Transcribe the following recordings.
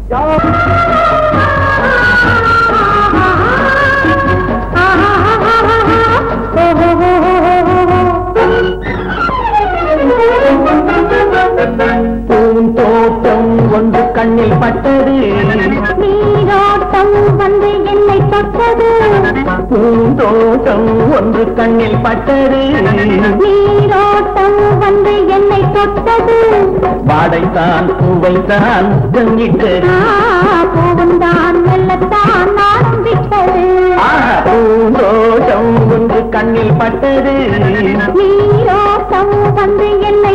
பூந்தோட்டம் ஒன்று கண்ணில் பட்டது, நீரோட்டம் வந்து என்னை தொட்டது. பூந்தோட்டம் ஒன்று கண்ணில் பட்டது, நீரோட்டம் வந்து என்னை தொட்டது. வாடைத்தான் பூவைத்தான் தங்கிட்டது, பூவந்தான் மெல்லத்தான் ஆரம்பித்தது. பூந்தோட்டம் ஒன்று கண்ணில் பட்டது, நீரோட்டம் வந்து என்னை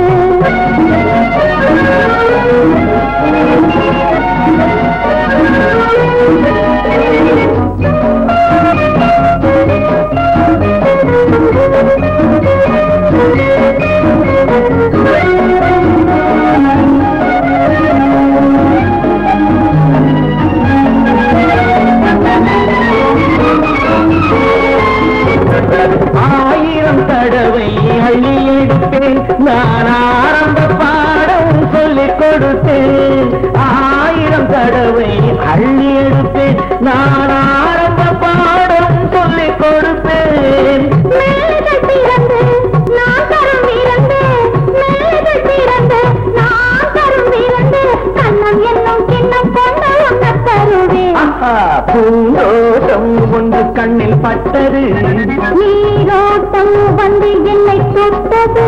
ஆயிரம் தடவை அள்ளி எடுப்பேன் நான் ஆரம்ப பாடம் சொல்லிக் கொடுத்தேன். ஆயிரம் தடவை அள்ளி எடுப்பேன் நான் ஆரம்ப பாடம் சொல்லிக் கொடுப்பேன். பூந்தோட்டம் ஒன்று கண்ணில் பட்டது, நீரோட்டம் வந்து என்னை தொட்டது.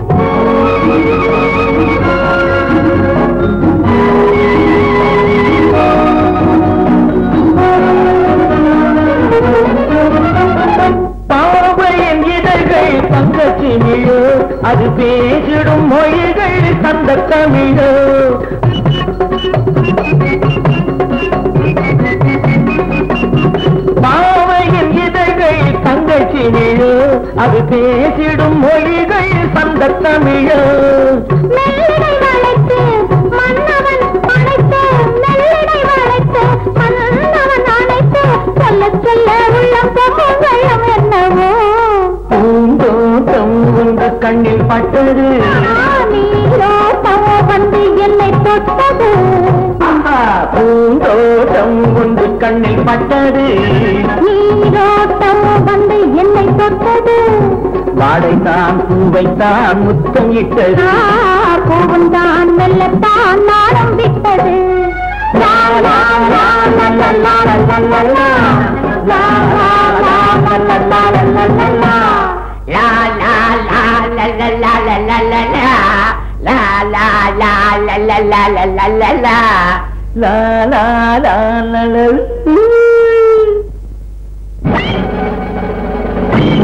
பாவையின் இதழ்கள் பங்கச்சி மிழோ, அது பேசிடும் மொழிகள் தந்த தமிழோ. பாவையின் இதழ்கள் தங்கச்சி மிழோ, அது பேசிடும் மொழிகள் தந்த தமிழோ. பூந்தோட்டம் ஒன்று கண்ணில் பட்டது, நீரோட்டம் வந்து என்னை தொட்டது. பூந்தோட்டம் ஒன்று கண்ணில் பட்டது, நீரோட்டம் வந்து என்னை தொட்டது. வாடைத்தான் பூவைத்தான் முத்தம் இட்டது, பூவந்தான் மெல்லத்தான் ஆரம்பித்தது. லா லா லா லா லா லா லா லா லா. லா லா லா லா லா லா லா லா லா. லா லா லா லா லா லா லா லா லா. லா லா லா லா லா லா லா லா லா. லா லா லா லா லா.